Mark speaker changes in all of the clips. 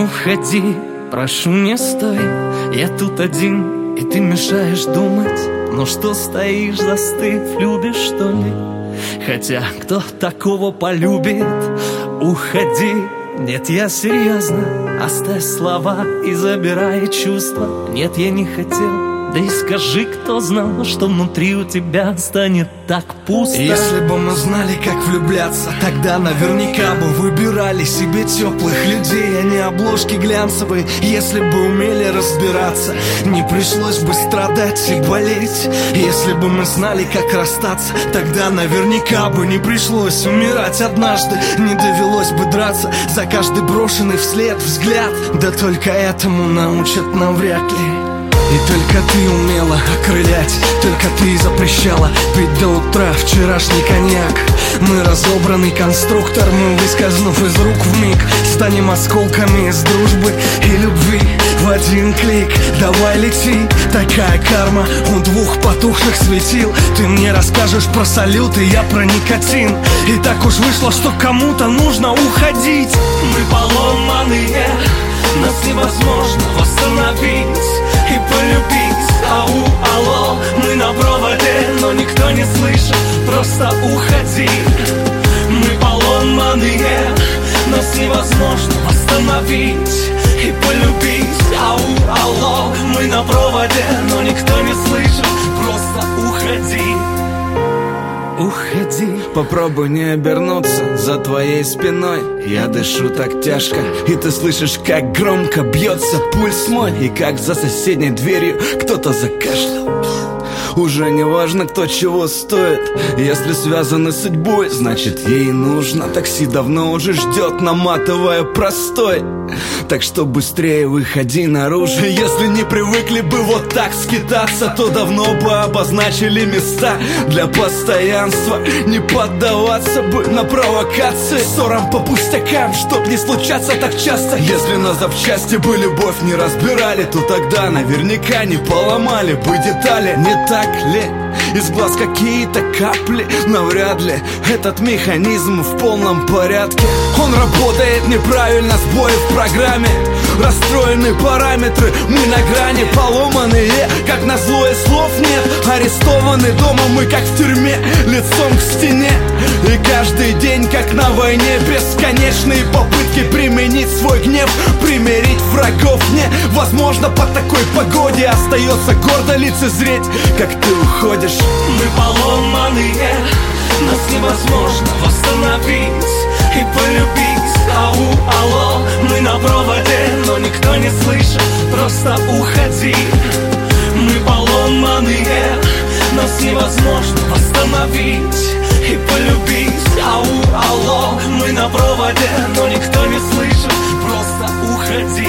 Speaker 1: уходи, прошу, не стой. Я тут один, и ты мешаешь думать. Ну что стоишь, застыв, любишь, что ли? Хотя кто такого полюбит? Уходи. Нет, я серьезно. Оставь слова и забирай чувства. Нет, я не хотел. Да и скажи, кто знал, что внутри у тебя станет так пусто.
Speaker 2: Если бы мы знали, как влюбляться, тогда наверняка бы выбирали себе теплых людей, а не обложки глянцевые. Если бы умели разбираться, не пришлось бы страдать и болеть. Если бы мы знали, как расстаться, тогда наверняка бы не пришлось умирать однажды. Не довелось бы драться за каждый брошенный вслед взгляд. Да только этому научат навряд ли. И только ты умела окрылять, только ты запрещала пить до утра вчерашний коньяк. Мы разобранный конструктор, мы, выскользнув из рук вмиг, станем осколками из дружбы и любви в один клик. Давай лети, такая карма у двух потухших светил. Ты мне расскажешь про салют, и я про никотин. И так уж вышло, что кому-то нужно уходить.
Speaker 1: Мы поломанные, нас невозможно восстановить и полюбить. Ау, алло, мы на проводе, но никто не слышит, просто уходи. Мы поломанные, нас невозможно восстановить и полюбить. Ау, алло, мы на проводе, но никто не слышит, просто уходи. Уходи.
Speaker 2: Попробуй не обернуться за твоей спиной. Я дышу так тяжко, и ты слышишь, как громко бьется пульс мой. И как за соседней дверью кто-то закашлял. Уже не важно, кто чего стоит. Если связаны с судьбой, значит ей нужно. Такси давно уже ждет, наматывая простой. Так что быстрее выходи наружу. Если не привыкли бы вот так скитаться, то давно бы обозначили места для постоянства. Не поддаваться бы на провокации, ссорам по пустякам, чтоб не случаться так часто. Если на запчасти бы любовь не разбирали, то тогда наверняка не поломали бы детали. Не так ли? Из глаз какие-то капли. Навряд ли этот механизм в полном порядке. Он работает неправильно, сбои в программе. Расстроены параметры, мы на грани. Поломанные, как назло, и слов нет. Арестованы дома мы, как в тюрьме, лицом к стене. И каждый день, как на войне, бесконечные попытки применить свой гнев, примирить врагов невозможно по такой погоде. Остается гордо лицезреть, как ты уходишь.
Speaker 1: Мы поломанные, нас невозможно восстановить и полюбить. Ау, алло, мы на проводе, но никто не слышит, просто уходи. Мы поломанные, нас невозможно восстановить и полюбить. Ау, алло, мы на проводе, но никто не слышит, просто уходи.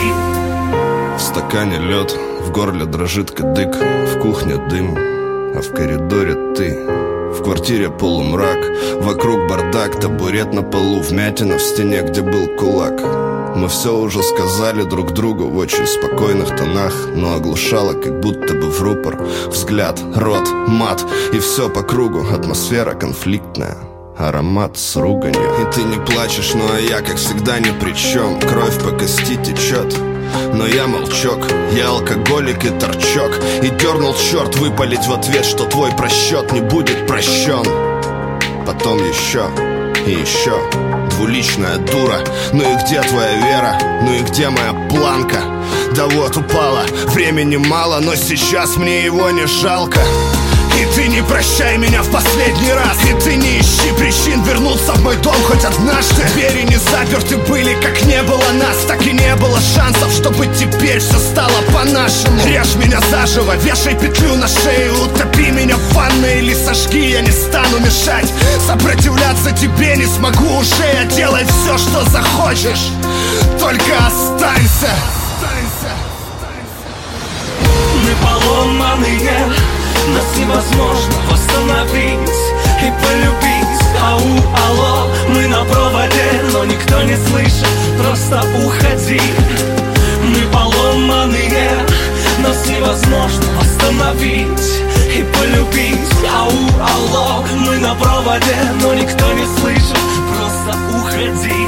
Speaker 3: В стакане лед, в горле дрожит кадык, в кухне дым, а в коридоре ты. В квартире полумрак, вокруг бардак, табурет на полу, вмятина в стене, где был кулак. Мы все уже сказали друг другу в очень спокойных тонах, но оглушало, как будто бы в рупор. Взгляд, рот, мат, и все по кругу. Атмосфера конфликтная, аромат с руганью. И ты не плачешь, ну а я, как всегда, ни при чем. Кровь по кости течет, но я молчок, я алкоголик и торчок. И дернул черт выпалить в ответ, что твой просчет не будет прощен. Потом еще и еще. Двуличная дура, ну и где твоя вера? Ну и где моя планка? Да вот упала, времени мало, но сейчас мне его не жалко. И ты не прощай меня в последний раз. И ты не ищи причин вернуться в мой дом хоть однажды. Двери не заперты были, как не было нас, так и не было шансов, чтобы теперь все стало по-нашему. Режь меня заживо, вешай петлю на шею, утопи меня в ванной или сожги, я не стану мешать. Сопротивляться тебе не смогу уже, я делай все, что захочешь, только останься.
Speaker 1: Мы поломанные, нас невозможно восстановить и полюбить. Ау, алло, мы на проводе, но никто не слышит, просто уходи. Мы поломанные, нас невозможно восстановить и полюбить. Ау, алло, мы на проводе, но никто не слышит, просто уходи.